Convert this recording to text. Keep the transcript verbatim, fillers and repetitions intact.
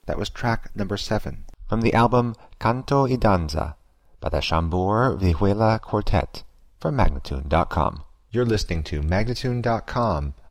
That was track number seven from the album Canto y Danza by the Chambord Vihuela Quartet from Magnatune dot com. You're listening to Magnatune dot com,